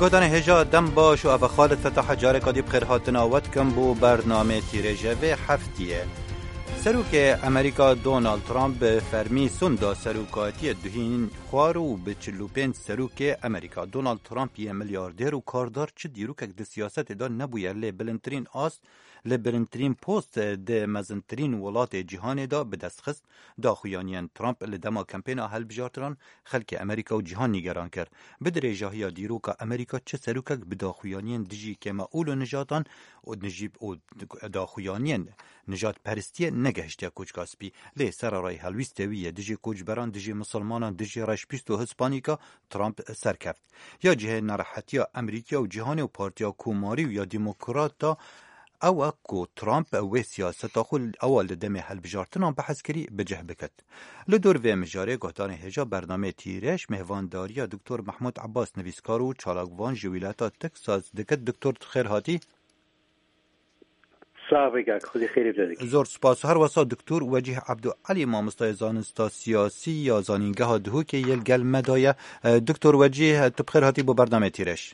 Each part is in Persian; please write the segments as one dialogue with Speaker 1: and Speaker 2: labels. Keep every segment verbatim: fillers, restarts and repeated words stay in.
Speaker 1: گودان هجا دم باش و او خالد فتح جاره کدی بخیر هاتن آوت کم بو برنامه تیرجه و هفتیه. سروک امریکا دونالد ترامپ به فرمی سندا سروکاتی دوهین خوارو به چلو پنج سروک امریکا دونالد ترامپ یه میلیاردر و کاردار چه دیروک اگه سیاست دا نبویه لی بلندترین آست لی بلندترین پوست ده مزنترین ولات جهان دا به دست خست دا خویانیان ترامپ لی دما کمپین هل بجارتران خلک امریکا و جهان نگران کرد. بدر جاهی دیروک امریکا چه سروک اگه به دا خویانیان دجی که ما اولو نجاتان و نجیب و دا خویانیان نجات پرستی نگهشتی کوچ کاسپی لی سر رای هلویستویه دجی کوچ بران دجی مسلمانان دجی رشپیست و هسپانیکا ترامپ سرکفت یا جهه نراحتی امریکا و جهان و پارتیا کوماری و یا دیموکراتا او کو ترامپ و سیاست خل اول دم حل بجارتنان بحث کری بجه بکت لدور و مجاره گهدان هجا برنامه تیرش مهوانداری دکتر محمود عباس نویسکار و چالاکوان جویلاتا تکساس دکت دکتر خیر هاتی
Speaker 2: خودی خیلی بدید.
Speaker 1: زور سپاس. هر واسه دکتر وجیه عبدالعلی مامستای زانستا سیاسی یا زانینگه ها دهو که یل گل مدایه دکتر وجیه تبخیر هاتی با برنامه تیرش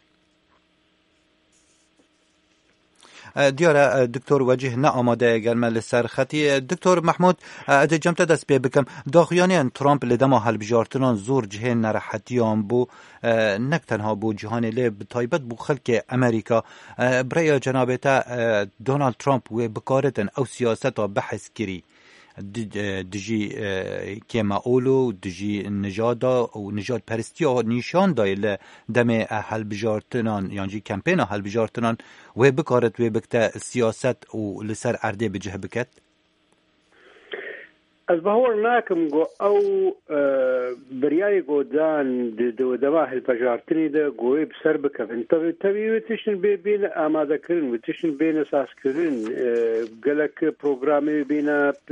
Speaker 1: دیاره دکتر وجیه نه آماده گرمه لسر خطی دکتر محمود اده جمت دست بی بکم داخیانی ترامپ لدما حل بجارتنان زور جهه نرحتیان بو نک تنها بو جهان لی بطایبت بو خلک امریکا برای جنابتا دونالد ترامپ و بکارتن او سیاستا بحث کری دجی کما اولو دجی نجادا و نجات پرستی ها نشان دایل دم حل بجارتنان یعنی کمپین حل بجارتنان و بکارت و بکتا سیاست و لسر عرده بجه بکت
Speaker 2: از باور ناکم گو او بریای گودان دو دما حل بجارتنی ده گوی بسر بکفن طبی طبی ویتشن بین آماده کرن ویتشن بین اساس کرن گلک پروگرامی بین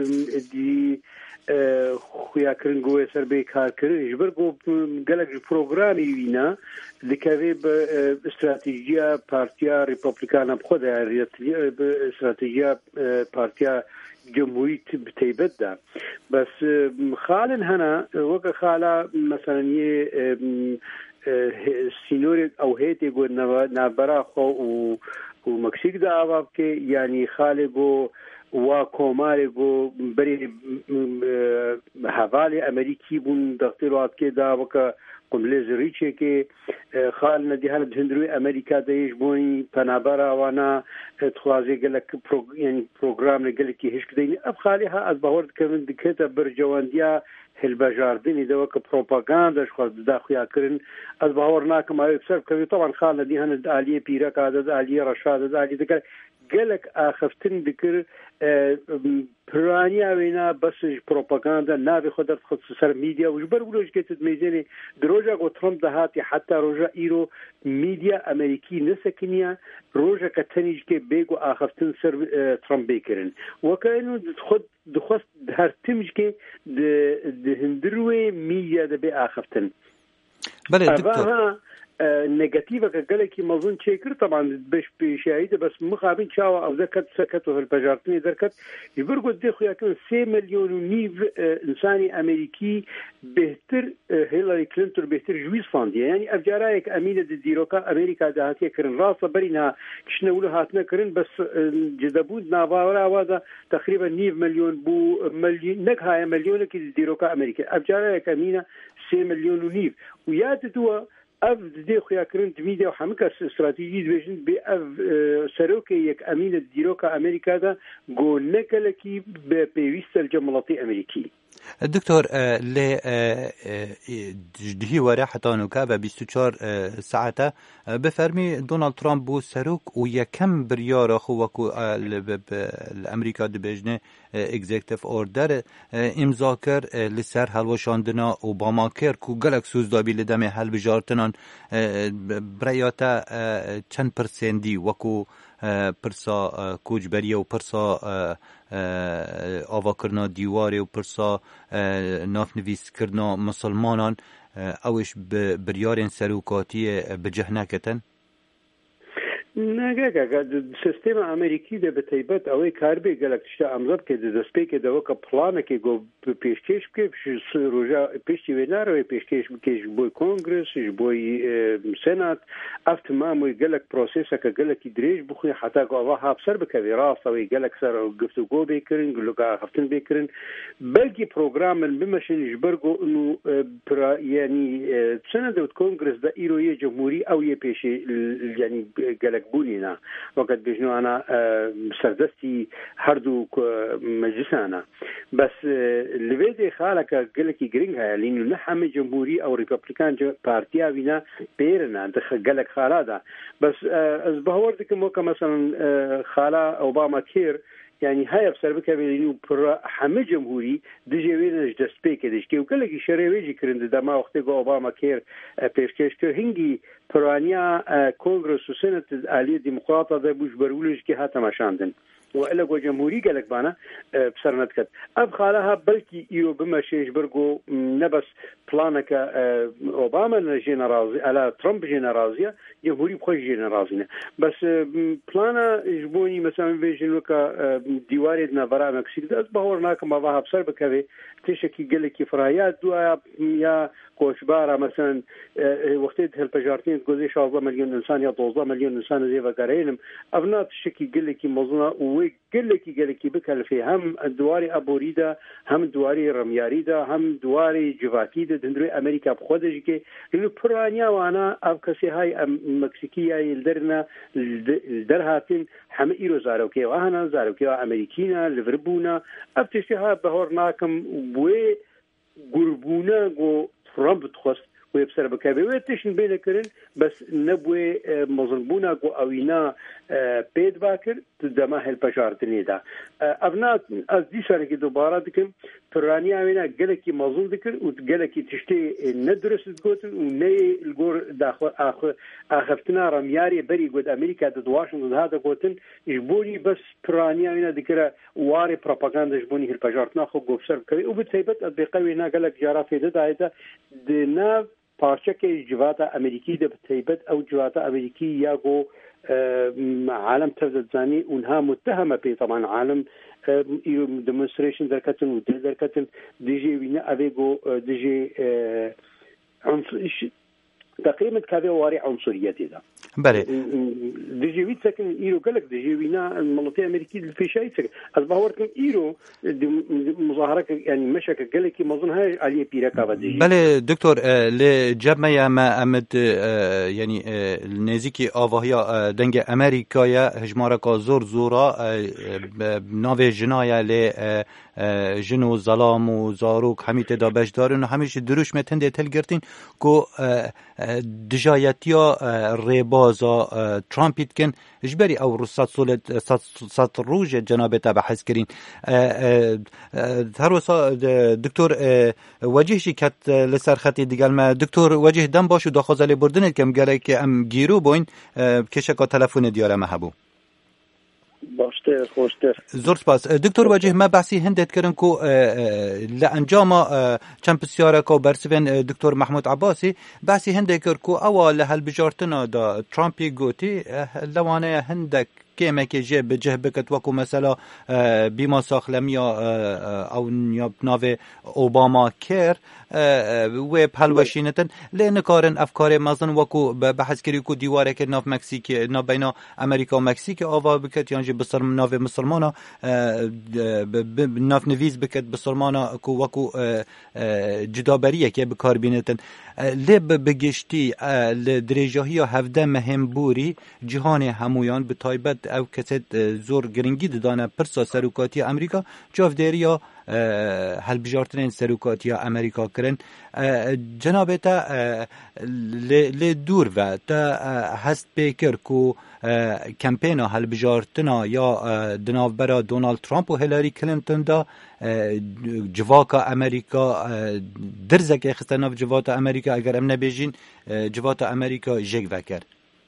Speaker 2: دی خویا کرن گوی سر بی کار کرن جبر گو گلک پروگرامی وینا لکوی به استراتژیا پارتیا ریپابلیکانا بخود استراتژیا پارتیا جمهوری تیبت ده بس خالن هنا وقت خالا مثلا یه سینور او هیتی گو نابرا خو و مکسیک ده آواب که یعنی خاله گو و کومار گو بری حوالی امریکی بون دختر وقت که ده وقت قمله زریچه که خال ندی هل بهندروی امریکا دیش بونی پنابرا وانا تخوازی گلک پرو یعنی پروگرام گلکی هیچ کدینی اب خالی ها از باورد کردن دکتا برجواندیا هل بجاردنی دو که پروپاگانداش خود داخیا کردن از باور ناکم آیه بسر که طبعا خال ندی هن عالیه پیرک عدد عالیه رشاد عالیه دکر گلک آخفتن دکر پرانیا وینا بس پروپاگاندا نابی خود خود سر میدیا و جبر ولوش که تدمیزنی دروجا گو ترامپ دهاتی حتی روجا ایرو میدیا امریکی نسکنیا روجا کتنیج که بگو آخفتن سر ترامپ بیکرن و که خود دخواست هر تیمج که دهندروی میدیا ده بی آخفتن
Speaker 1: بله دکتر
Speaker 2: نيجاتيفا كجلكي مظن شيكر طبعا بش بشاهده بس مخابين شاوا او ذكت سكتوا في البجارتني ذكت يبرقوا ديخو يكون سي مليون ونيف انساني امريكي بهتر هيلاري كلينتون بهتر جويز فاندي يعني افجارايك امينه ديروكا امريكا دهاتيه كرن راسه برينا كشنولو هاتنا كرن بس جدبود نافارا وهذا تقريبا نيف مليون بو مليون نكها مليون كي ديروكا امريكا افجارايك امينه سي مليون ونيف وياتدوا اف دي خويا كرنت ميديا وحمكه استراتيجي ديفيجن بي اف سروكي يك امين ديروكا امريكا دا جو نكلكي بيويست الجملاتي امريكي
Speaker 1: دكتور ل دهي وراحتان وكابا بیست و چهار ساعته بفرمي دونالد ترامپ بو سروك ويكم بريار خو وكو الامريكا دبجنه اگزیکتیف اوردر امضا کر لسر هلوشاندنا اوباما کر کو گلک سوزدابی لدم هل بجارتنان برایاتا چند پرسندی وکو پرسا کوچبریه و پرسا آوا کرنا دیواره و پرسا ناف نویس کرنا مسلمانان اوش بریارن سروکاتی بجه نکتن؟
Speaker 2: نگه سیستم امریکی ده به تایبەت ئەوەی کاربێ گەلک تشتا ئەمزەب کە دەستپێکێ دەوەکە پڵانێکی گۆ پێشکەش بکە ڕۆژا پێشتی وێ نارەوەی پێشکەش بکەش بۆی کۆنگرسش بۆی سێنات ئەف تماموی گەلک پرۆسێسەکە گەلکی درێژ بخوێ حتا گۆڵا هاپسەر بکەوێ ڕاستەوەی گەلک سەر گفتوگۆ بێکردن گلوگا هەفتن بێکردن بەلکی پرۆگرامن بمەشنش بەرگۆ ینی سنە دەوت کۆنگرس دا ئیرۆیە جمهوری ئەو یە پێشێ ینی گەلک بوونینا وەکەت بژنوانە سەردەستی هەردوو مەجلسانە بەس لەوێ دێ خاڵەکە گەلێکی گرنگ هەیە لین نە هەمە جمهوری ئەو ریپەبلیکان پارتیاوینە پێرنە دخە گەلک خاڵادا بەس ئەس بەهەوەر دکم وەکە مەسەڵەن خاڵا ئۆباما کێر يعني هاي بسر بكابينو برا حمى جمهوري دجيوينش دسبيك دشكي وكلكي شريويجي كرند دما وقتي اوباما كير بيشكش كر هنگي برانيا كونغرس وسنة آلية ديمقراطة ده بوش برولش كي هاتا مشاندن وإلا جو جمهوري قالك بانا بسرنت كد أب خالها بلكي إيو بما شيش برغو نبس بلانك أوباما جينا رازي على ترامب جينا رازية جمهوري بخوش جينا رازينا بس بلانا جبوني مثلا بيجن وكا ديواري دنا برا مكسيك ده بهورناك ما ظهر بسر بكذا تشكي قالك فرايات دوا يا كوشبارة مثلا وقتها هالبجارتين تقول ليش عشرة مليون إنسان يا دوزة مليون إنسان زي فكرينم أبناء تشكي قالك مظنة وقالك قالك بكل في هم دواري أبوريدا هم دواري رمياريدا هم دواري جفاكيدا دندري أمريكا بخودش كي إنه برانيا وأنا أبكسي هاي مكسيكية يلدرنا الدرهاتين هم إيرو زاروكي وأنا زاروكي أمريكينا لفربونا أبتشيها بهورناكم بوي قربونا جو ترامب تخص ويبصر بكابي ويتشن بينه كرن بس نبوي مظلمونا جو أوينا بيد باكر تدما هالبشارتني دا أبناء از دي سنة دوباره دكم فرانيا وينا جلكي مظلوم ذكر وجلكي تشتي ندرس تقولن وني الجور داخل آخر آخرتنا رمياري بري قد أمريكا ضد واشنطن هذا قولن يجبوني بس فرانيا وينا ذكر واري بروباغندا يجبوني هالبشارتنا خو بسر بكابي وبتثبت أتبقى وينا جلك جرا في ده هذا دنا پارچه جواتا امریکی ده بتیبت او جواتا امریکی یا گو عالم تفضل زانی اونها متهمه بی طبعا عالم ایو دمونستریشن درکتن و دل درکتن دیجی وینا اویگو دیجی تقريبا كذا واري عنصريتي ده
Speaker 1: بله
Speaker 2: ديجي ويت سكن ايرو قالك ديجي وينا المنطقه الامريكيه في شيء اصبح وركن ايرو مظاهره يعني مشك قالك ما اظن هاي عليه بيركا بدي
Speaker 1: بله دكتور لجمع ما امد يعني نزيكي اواهيا دنگ امريكا يا هجماركا زور زورا ناوي جنايا ل جنو ظلام و زاروک همی تدابش دارن و همیش دروش متنده تلگرتین کو دجایتیا ریبازا ترامپیت کن اجبری او رسات سولت سات روج جناب تبع حس کرین هر وسا دکتور وجهشی کت لسر خطی دیگل ما دکتور وجه دم باشو داخل بردن کم گره که ام گیرو بوین کشکا تلفن دیاره محبو
Speaker 2: باشتر خوشتر
Speaker 1: زور سپاس دکتور وجه ما بحثی هندت کردن کو لانجام چند بسیاره کو برسون دکتور محمود عباسی بحثی هندت کرد کو اول هل بجارتنا دا ترامپی گوتی لوانه هندک كيما كيجي بجه بكت وكو مثلا بما ساخلميا او نياب ناوي اوباما كير و بهالوشينتن لان كارن افكار مازن وكو بحث كري كو ديواره كه ناف مكسيك نا بين امريكا ومكسيك اوفا بكت يعني بصر ناف مسلمانا ناف نويز بكت بسلمانا كو وكو جدابريه كه بكار بينتن لب بگشتي لدرجهيا هفده مهم بوري جهان همویان به تایبت او کسد زور گرنگی دادن پرسا سروکاتی امریکا جافدریا هل بجارتن سروکاتی امریکا کرن جناب تا ل دور و تا هست بکر کو کمپینا هل بجارتنا یا دناوبرا دونالد ترامپ و هیلاری کلینتون دا جواکا امریکا درزک خستناف جواتا امریکا اگر ام نبیجین جواتا امریکا جگ وکر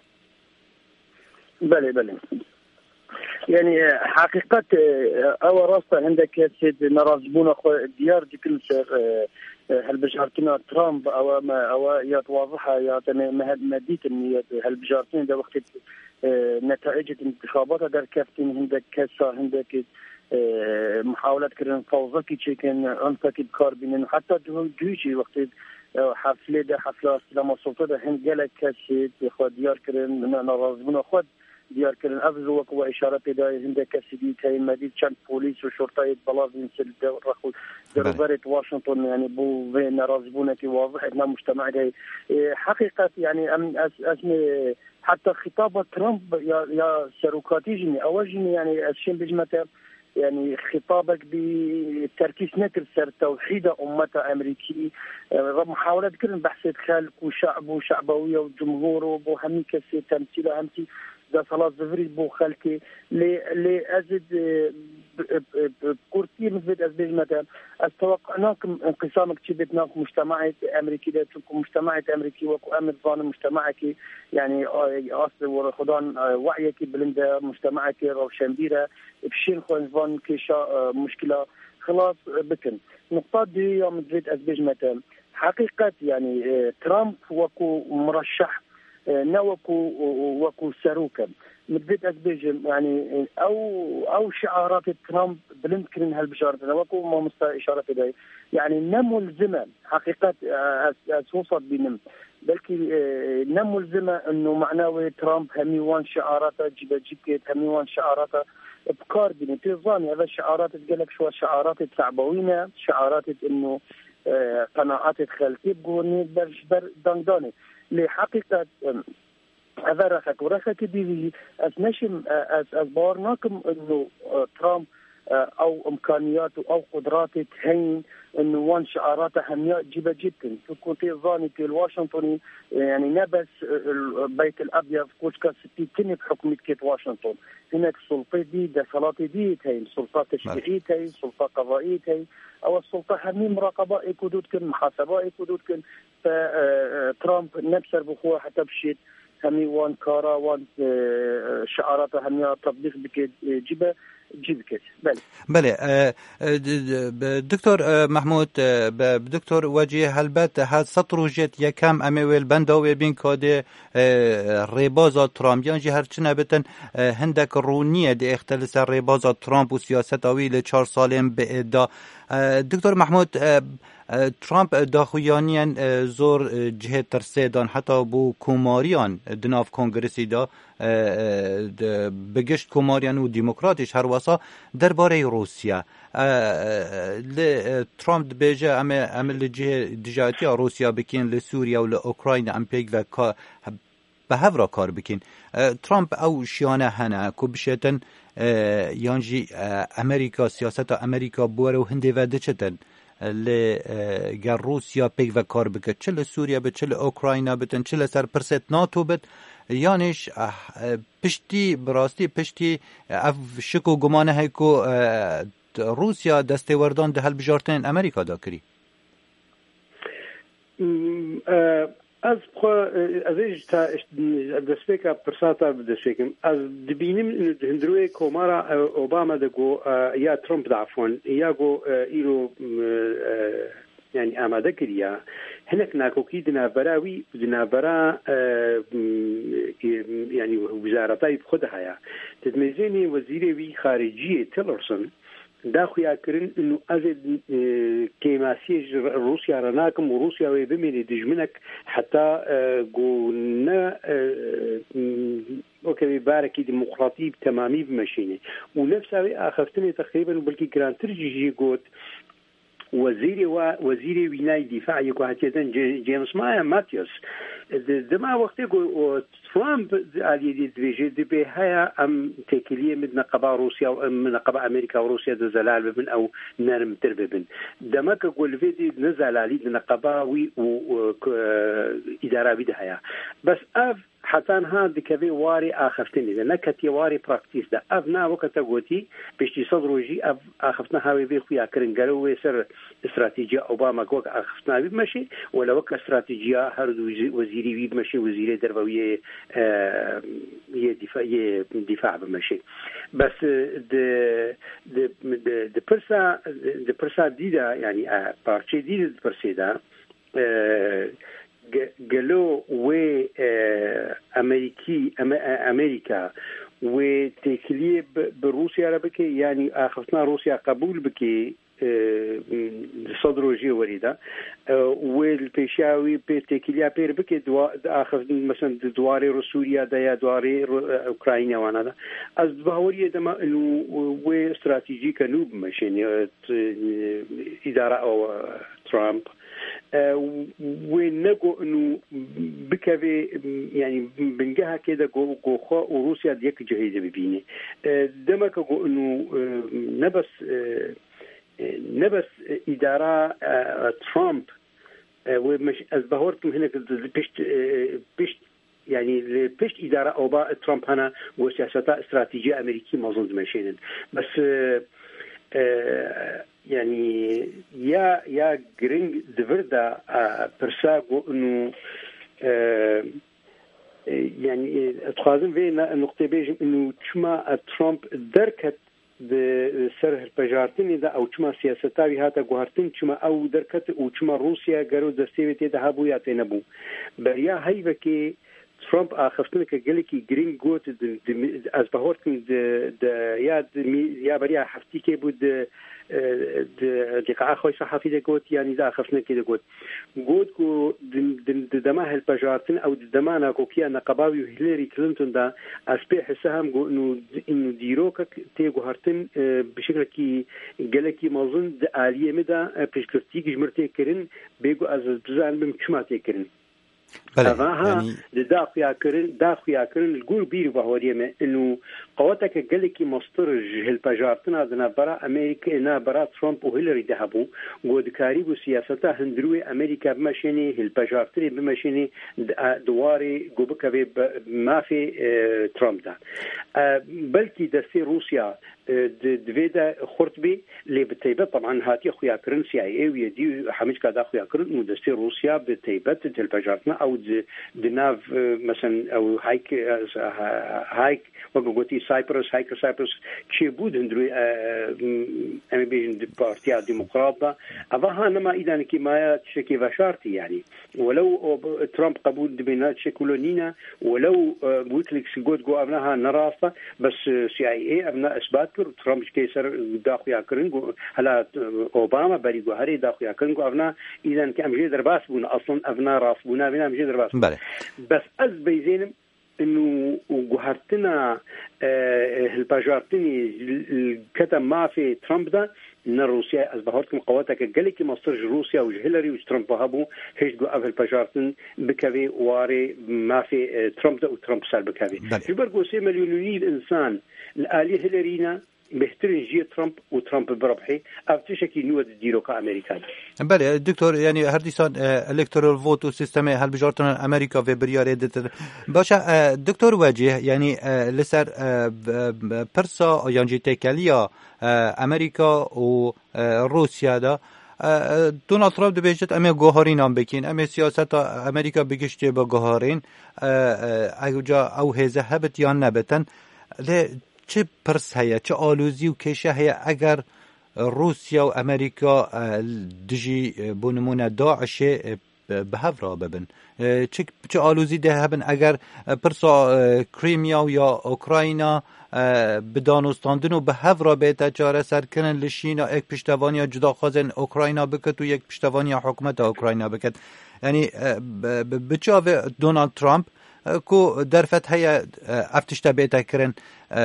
Speaker 3: بله بله يعني حقيقة أول راسة عندك سيد نرازبون ديار دي كل هالبجارتنا ترامب او ما او يا واضحه يا مديت ان هالبجارتين ده وقت نتائج الانتخابات در كافتين هندك كسا هندك محاولات كرن فوزكي تشيكن انفك بكاربين حتى جوجي وقت حفله ده حفله استلام السلطه ده هند جالك كسي خد ديار كرن نرازبنا خد ديار كرن افزو وكو اشاره ده هند كسي دي كاي مديد كان بوليس وشرطه بلاغ نسل رخو دربره واشنطن يعني بو بين رازبونه كي واضح ان مجتمع ده حقيقه يعني اسمي حتى خطاب ترامب يا يا سروكاتيجني اوجني يعني الشيء بجمته يعني خطابك بتركيز نكر سر توحيد أمة أمريكي محاولة كرن بحث خلق وشعب وشعبوية وجمهوره بوهمي كسي تمثيله همتي ده صلاة زفري بو خلقي لأزد كورتي مثل أزبيج مثلا استوقعناكم انقسامك تشبتناكم مجتمعات أمريكي ده تكون مجتمعات أمريكي وكو أمر ظان مجتمعك يعني أصل ورخضان وعيك بلندا مجتمعك روشنبيرة بشين خوان ظان كيشا مشكلة خلاص بكن نقطة دي يوم تريد أزبيج مثلا حقيقة يعني ترامب وكو مرشح نوكو وكو ساروكا مدبت أزبيج يعني أو أو شعارات ترامب بلند كرين هالبشارة نوكو ما مستا إشارة ده يعني نمو الزمن حقيقة أسوصت بنم بلكي نمو الزمن إنه معناه ترامب هميوان شعاراته جيبا جيكيت هميوان شعاراته بكار بني تظن هذا الشعارات تقولك شو شعارات تعبوينة شعارات إنه قناعات خلقي بقولني برش بر دنداني لحقيقة هذا رخك ورخك دي أسنشم أس أسبارناكم إنه ترامب أو إمكانياته أو قدراته تهين إنه وان شعاراته همياء جيبة جدا تكون تظاني في الواشنطني يعني نبس البيت الأبيض كوشكا ستي تني بحكومة كيت واشنطن هناك السلطة دي ده سلاطة دي تهين سلطة تشريعية تهين سلطة قضائية تهين أو السلطة همي مراقبة إيكودود كن محاسبة إيكودود كن فترامب نفسر بخوة حتى بشيت همي وان كارا وان شعارات همي تطبيق بك جيبه جيبك بله
Speaker 1: بله دكتور محمود دكتور وجه هلبت هاد سطر جت یکم امیول بندو بین کد ریباز ترامپ یعنی هر چنه بتن هندک رونیه دی اختلاس ریباز ترامپ و سیاست اویل چهار سالم به ادعا دکتور محمود ترامپ داخویانیان زور جهت ترسیدان حتی بو کوماریان دناف کنگرسی دا بگشت کوماریان و دیموکراتیش هر واسا درباره روسیا ترامپ بیجه عمل دجاتی روسیا بکین لسوریا و لأوکراین ام پیگ و به هفرا کار بکین ترامپ او شیانه هنه که بشتن یانجی امریکا سیاست امریکا بوره و هنده و دچتن لگر روسیا پیک و کار بکد چه لسوریا بد چه لأوکراین بتن چه لسر پرست ناتو بد یانش پشتی براستی پشتی اف شکو گمانه های که روسیا دسته وردان ده هل بجارتن امریکا دا کری
Speaker 2: از بخوا از ایش تا دستفیکا پرساتا دستفیکم از دبینیم هندروی کومارا اوباما دگو یا ترامپ دعفون یا گو ایرو يعني آماده كريا هناك ناكوكي دنابراوي دنابرا يعني وزارتاي بخدها يا تدمزيني وزيري خارجية تيلرسون داخل كرن إنه أزد كيماسيج روسيا رناكم وروسيا ويبمني دجمنك حتى قلنا وكذا باركي ديمقراطي تمامي بمشينه ونفسها أخفتني تقريبا بلكي كران ترجي قوت وزيري وزيري ويناي دفاع يكو هاتيدن جيمس مايا ماتيوس دما وقتي ترامب على دي دي دي هيا ام تكليه من نقبه روسيا ومن نقبه امريكا وروسيا زلال من او نرم ترببن دما كقول فيدي نزل على نقبه وي اداره بدها بس اف حتی ها دکوی واری آخفتنی ده نکتی واری پراکتیس ده اف نا وقت گویی پشتی صد روزی اف آخفتن هاوی به خویا کرن گلوی سر استراتژی اوباما گوک آخفتن بی ماشی ولی وقت استراتژی هر وزیری بی ماشی وزیری درباره یه دفاع یه دفاع بماشی بس د د د پرسا د پرسا دیده یعنی پارچه دیده د پرسه ده گلو و امریکی امریکا و تکلیه به روسیه را بکی یعنی آخفتنا روسیه قبول بکی صدروجي وريده والبيشاوي بتكليا بير بك دوا اخذ مثلا دواري روسيا دا دواري اوكرانيا وانا از بهوريه دما انه و استراتيجيك نوب ماشين اداره او ترامب ونقو انه بكفي يعني بنجها كده جو جو وروسيا ديك جهيزه ببيني دمك جو انه نبس نبس إدارة ترامب ومش أزبهورتم هنا بيشت بيشت يعني بيشت إدارة أوبا ترامب هنا وسياسة استراتيجية أمريكية مظن ماشيين بس يعني يا يا جرينج دفردا برساقو إنه يعني أتخاذن في نقطة بيجم إنه شما ترامب دركت د سر پجارتنی دا او چما سیاستاوی هاته ګورتن چما او درکت او چما روسیا ګرو د سیویته د هبو یا تنبو بریا هیوه کې ترامپ اخفتنه کې ګل کې گرین ګوت د از بهورتن د یاد یا بریا هفتی کې بود د دقیقه خو صحافي د ګوت یعنی دا اخفتنه کې د ګوت ګوت کو د دمه الپجارتن او د دمانه کو کې نقباوی هیلری کلینتون دا اسپه حسهم گو انه انه دیروک تی ګورتن بشکل کې ګل کې موضوع د عالیه مده پښکرتیګ جمرته کړي بيګو از ځان بم چماته کړي هذا داخل كرن داخل كرن الجول بير بهوريه انه قواتك قالك مسترج البجارتنا ذنا برا امريكا نا برا ترامب وهيلاري ذهبوا ودكاري وسياسته هندروي امريكا بمشيني البجارتري بمشيني دواري جوبكا ما في ترامب ده بلكي دسي روسيا دفيدا خرطبي اللي بتيبت طبعا هاتي اخويا كرن سي اي ويدي حمج كذا اخويا كرن ودسي روسيا بتيبت البجارتنا او دناف مثلا او هايك هايك وقوتي سايبرس هايك سايبرس كيبود هندروي ام بيجن البارتيا الديمقراطيه ابها انما اذا كما تشكي بشارتي يعني ولو ترامب قبول دبينات شكلونينا ولو بوتليكس جود جو ابنها نرافه بس سي اي اي ابنا اثبات ترامب كيسر داخل ياكرن هلا اوباما بريغو هري داخل ياكرن ابنا اذا كان جي درباس بون اصلا ابنا رافبونا بنا مجي درباس بس از بيزين انه وجهرتنا الباجارتني الكتم ما في ترامب ده ان روسيا اصبحت قواتك قالك مصر روسيا وهيلاري وترامب هبو هيش جو افل باجارتن بكافي واري ما في ترامب ده وترامب صار بكافي يبرقوا سي مليونير انسان الاليه هيلارينا بهترين جي ترامب وترامب بربحي افتشكي نود ديروكا امريكا
Speaker 1: بله دكتور يعني هرديسان الكترال فوت سيستم هل بجارتن امريكا في بريار دت باشا دكتور وجه يعني لسر برسا يعني تكاليا امريكا و روسيا دا دونالد ترامپ دبیجت امی گوهرین هم بکین امی سیاست امریکا بگشته با گوهرین اجا او هزه هبت یا نبتن ل چه پرس هیا چه آلوزی و کشه هیا اگر روسیا و امریکا دجی بونمون داعش به هفرا ببن چه چه آلوزی ده هبن اگر پرسا کریمیا یا اوکراینا بدانستاندن و به هفرا به تجاره سرکنن لشینا یک پشتوانی جدا خازن اوکراینا بکت و یک پشتوانی حکومت اوکراینا بکت یعنی بچاو دونالد ترامپ کو درفت هيا افتشتا بيتا كرن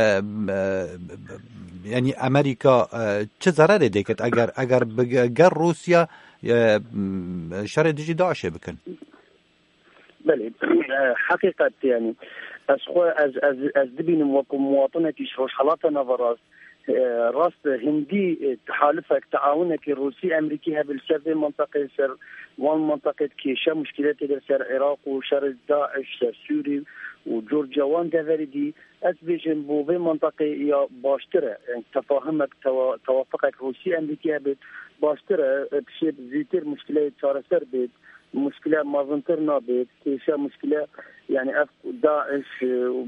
Speaker 1: يعني امريكا چه ضرر ديكت اگر اگر بگر روسيا شر دجي داعش بكن
Speaker 3: بله حقيقه يعني از خو از از از دبين مواطنتي شروش حالاتنا براس راست هندي تحالفك تعاونك الروسي امريكي بالسر منطقه سر وان منطقه كيشا مشكلات در سر العراق وشر داعش سر سوري وجورجيا وان دافيدي أسبيجن بو في منطقة يا باشترة يعني تفاهمك توافقك روسي أمريكية بيت باشترة بشيء زيتر مشكلة شارسر بيت مشكلة مازنتر نابيت كيشا مشكلة يعني أف داعش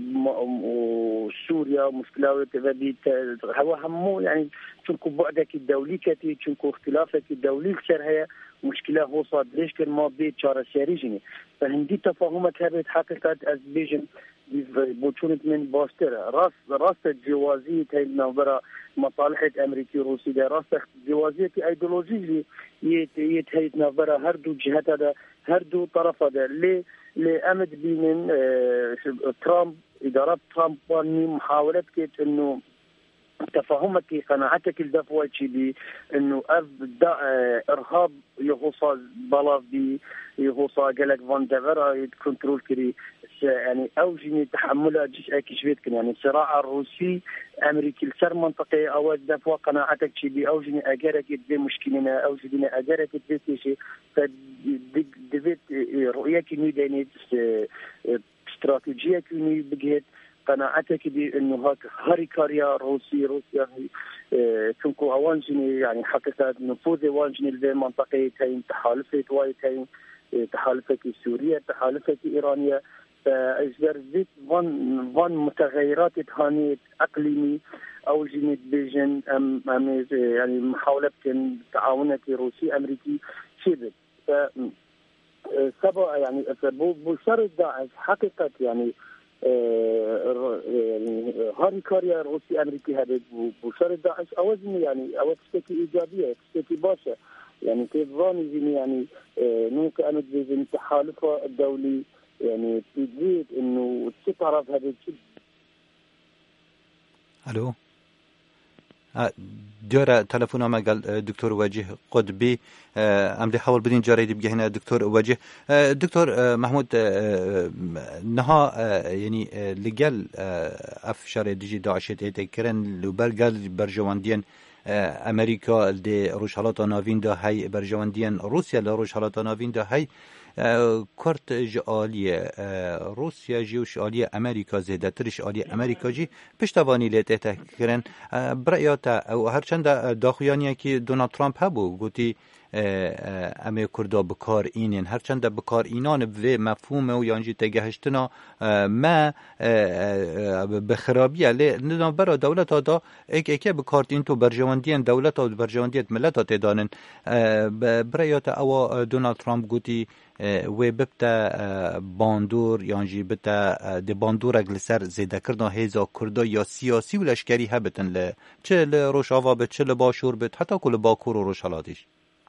Speaker 3: وسوريا مشكلة تبدي هو همو يعني شنكو بعدك الدولي كتير شنكو اختلافك الدولي كشرها مشكلة هو صاد ليش كل ما بيت شارسيري جني فهندي تفاهمك هذا حقيقة أسبيجن بوشونت من باشترة راس راس الجوازية هاي النظرة مصالح أمريكي روسي ده راس جوازية أيديولوجية يت يتهيد نظرة هردو جهة هذا هردو طرف هذا ليه لأمد بين اه ترامب إدارة ترامب واني محاولة كيت إنه تفاهمك قناعتك الدفوة بي إنه أبدا اه إرهاب يخص بلاف بي يخص قالك فان دافرا يتكنترول كري يعني أوجني تحملها جيش أكشفيت يعني الصراع الروسي أمريكي السر منطقة أو دفوة قناعتك بي أوجني أجارك يدي مشكلنا أوجني أجارك يدي شيء فدفيت رؤية كني دينيت استراتيجية كني بجهد قناعتك بأنه هاري كاريا روسي روسيا كنكو أوانجني يعني حقيقة نفوذ أوانجني للمنطقة تين تحالفة واي تين تحالفة سوريا تحالفة إيرانية فأجدر زيت فان فان متغيرات هانية أقليمي أو جنيت بيجن أم أم يعني محاولة تعاونة روسي أمريكي شبه ف سبع يعني بشرط داعش حقيقة يعني يعني هاري كاريا روسي أمريكي هذا بشرط داعش أوزن يعني أو تشتكي إيجابية تشتكي باشا يعني كيف ظاني يعني ممكن أن تجد تحالفه الدولي يعني تزيد إنه تتعرف هذا الشيء.
Speaker 1: ألو ديارة تلفون ما قال دكتور وجيه قطبي أم دي حاول بدين جاري دي بجهنا دكتور وجيه دكتور محمود نها يعني لقال أفشار ديجي داعشت يتكرن لبرقال برجواندين أمريكا دي روشالات ناوين دا هاي برجواندين روسيا لروشالات ناوين دا هاي كرت جالية روسيا جي وش آلية أمريكا زيادة ترش آلية أمريكا جي پشتوانی لیت تکرن برایاتا او هرچند داخویانی که دونالد ترامپ هبو گوتی امی کردا بکار اینن هرچند بکار اینان و مفهوم و یانجی تگهشتنا ما بخرابیه لی ندان برا دولت ها دا ایک ایک بکارتین تو برجواندین دولت ها و برجواندیت ملت ها تدانن برایاتا او دونالد ترامپ گوتی و ببتا باندور یانجی بتا دی باندور اگل سر زیده کردن هیزا کردا یا سیاسی و لشکری هبتن ل چه لروشاوا بت چه لباشور بت حتی کل باکور و روشالاتیش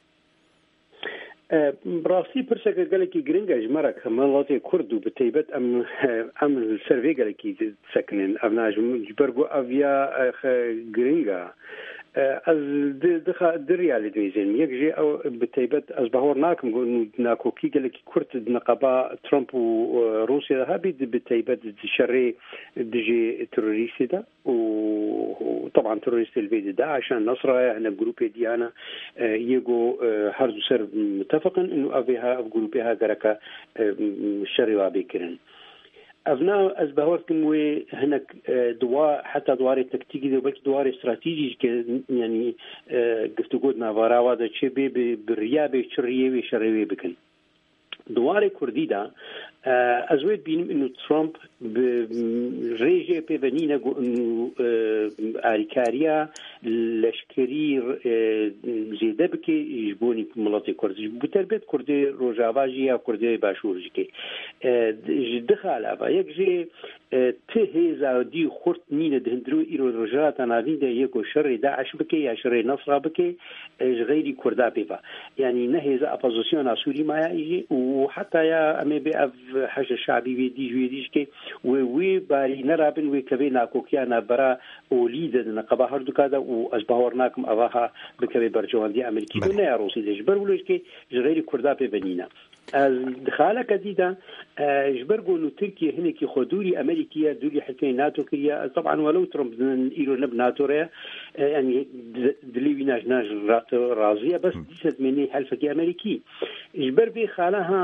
Speaker 2: براسي برسك قالكي جرينجا جمرك مناطق كردو بتيبت ام ام السيرفي قالكي سكنين ابناج جبرغو افيا جرينجا از دخا دريالي دويزين يجي او بتيبت از بهور ناكم ناكو كي قالكي كرت نقابه ترامب وروسيا هابي بتيبت شري ديجي تروريستي ده وطبعا تروريست البيت ده عشان نصره هنا جروب ديانا يجو هرزو سر متفقا انه افيها جروبها غركا الشري وابيكرن أبناء أزبهوركم وهناك دواء حتى دوار تكتيكي ده بلك دوار استراتيجي يعني قفتو قدنا فراوا ده چه بي بريابي شريوي وشريوي بكن دوار كردي ده أزويد بينم إنه ترامب بريجي ببنينا جو إنه آريكاريا لشكري زيادة بكي يجبوني ملاطي كردي بتربيت كردي روجافاجيا كردي باشورجكي دخل أبا يكجي تهيزا دي خورت نينا دهندرو إيرو رجالات نادين ده يكو شر داعش بكي يا شر نصرة بكي غيري كردا بيبا يعني نهيزا أبوزيسيون أسوري ما يجي وحتى يا أمي بأف حاجة شعبي ويدي جويديش كي ووي باري نرابن وكبي ناكوكيانا برا وليد نقبا هردو كذا وأزبهورناكم أواها بكبي برجوان دي أمريكي دون يا روسي لجبر ولوش كي غيري كردا ببنينا دخالة كديدة جبرقوا إنه تركيا هنا كي خدوري أمريكية دولي حتى ناتو كيا طبعا ولو ترامب إيرو نب ناتو رأي يعني دليل ناج ناج رات رازية بس ديسد مني حلفة أمريكي جبر بي خالها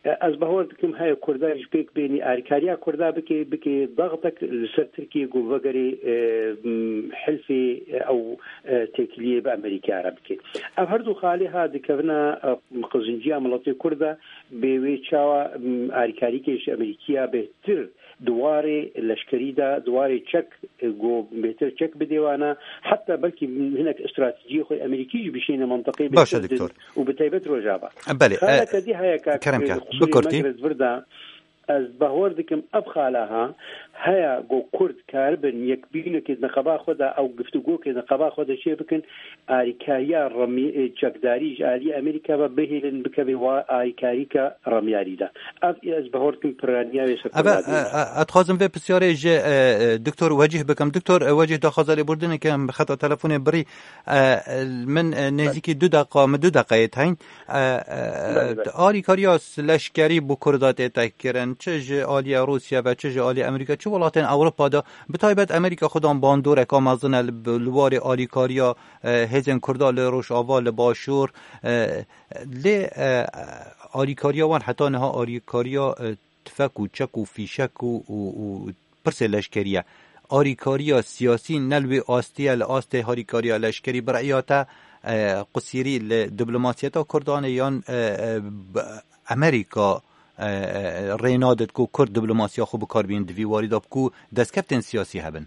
Speaker 2: از بهور دکم های کردایش بیک بینی آریکاریا کردا بکی بکی ضغطك لسر تركيا جو وغري حلفي او تكليه بامريكا عربكي اب هردو خالي هذا كفنا قزنجيه ملاتي كردا بوي تشاوا آریکاری کش امریکا بهتر دواري لشکری دا دواري تشك جو بهتر تشك بديوانا حتى بلكي هناك استراتيجيه خو امريكي بشينا منطقي
Speaker 1: باشه دكتور
Speaker 2: وبتيبت رجابه
Speaker 1: بله
Speaker 2: خالك دي هيا
Speaker 1: كرم كات بكرتي
Speaker 2: از باور دکم ابخالها هيا جو كرد كاربن يكبينه كده نقبا خدا او گفتگو كده نقبا خدا شي بكن آریکاریا رمی چکداری جالی امریکا بهیلن بکوی و آریکاریکا رمیاری دا از باور دکم پرانیا ویسا
Speaker 1: ابا اتخازم في بسياري جي دكتور وجه بكم دكتور وجه دا خازالي بردن كم خطا تلفوني بري من نزيكي دو دقا من دو دقايت هين آریکاریا لشکری بو کردات تکرن چه آلی روسیه و چه آلی امریکا چه ولاتین اروپا دا بتایبت امریکا خودم باندور که مازن لوار آلیکاریا هزن کردا لروش آوال باشور لی آلیکاریا وان حتی نها آلیکاریا تفک و چک و فیشک و پرس لشکریه آلیکاریا سیاسی نلوی آستیه لآسته آلیکاریا لشکری برعیاته قصیری لدبلوماسیتا کردان یان امریکا رینادت کو کرد دیپلماسیا خوب کار بین دوی وارد اب کو دستکفتن سیاسی هبن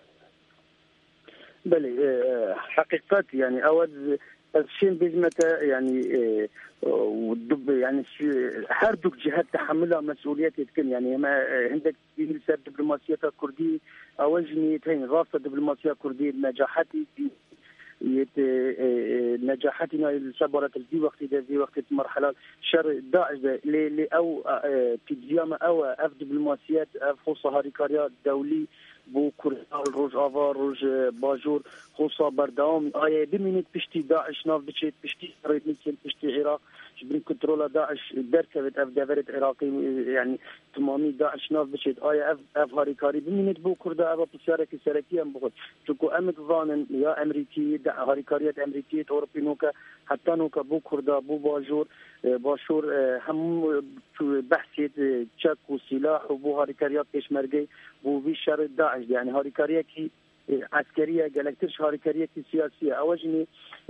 Speaker 3: بله حقیقت يعني اول الشين بجمته يعني والدب يعني هر دوك جهات تحملها مسؤوليات يتكن يعني ما عندك سر دبلوماسيه كردي اول جنيتين راسه دبلوماسيه كردي نجاحاتي يت نجاحاتنا الصبرت في وقت ده في وقت مرحله شر داعش ل ل او تجيام او اف دبلوماسيات خصوصا هاريكاريا دولي بو كردال روج آوار روج باجور خصوصا بردام آیا بمینید پشتی داعش ناف بچید پشتی رید نیکن پشتی عراق جبري كنترول داعش دركبت اف دفرت عراقي يعني تمامي داعش ناف بشيت اي اف اف هاريكاري بمينت بو كردا ابا بسيارك سركي ام بقول تكو امك ظانن يا امريكي هاريكاريات امريكيه اوروبي نوكا حتى نوكا بو كردا بو باجور باشور هم بحث تشك وسلاح وبو هاريكاريات بيشمرجي بو بشر داعش يعني هاريكاريه كي عسكريه جالكتش هاريكاريه سياسيه اوجني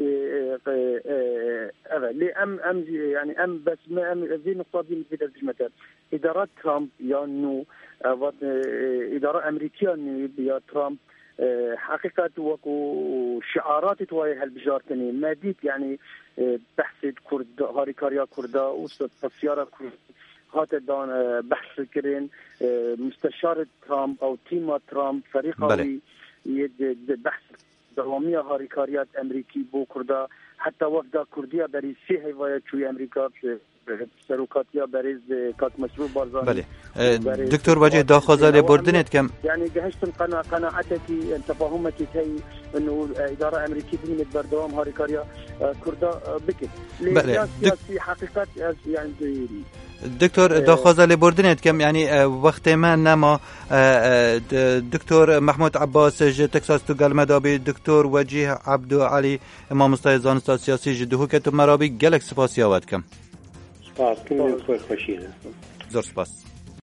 Speaker 3: لي ام ام يعني ام بس ما ام زي نقطه دي في الجمهوريه ادارات ترامب يعني اداره امريكيه يا ترامب حقيقه وكو شعارات توي هالبجارتني ما ديت يعني بحث كرد هاريكاريا كردا وسياره كرد هات دان بحث كرين مستشار ترامب او تيم ترامب فريقه بحث دوامية هاريكاريات امريكي بو كردا حتى وفد كردية بري سي هواية شوي امريكا سروكاتيا بريز كات مشروع بارزاني
Speaker 1: بله دكتور وجه داخل بردنت كم
Speaker 3: يعني جهشت قناعتك تفاهمك هي انه اداره امريكيه بين بردوام هاريكاريا كردا بكت
Speaker 1: بله
Speaker 3: في حقيقه يعني
Speaker 1: دكتور داخل بردنت كم يعني وقت ما نما دكتور محمود عباس ج تكساس تو قلمدابي دكتور وجيه عبدو علي امام استاذ سیاسی جدو که تو مرابی گلک سپاس یاوت کم
Speaker 2: سپاس کنم خوشی
Speaker 1: زور سپاس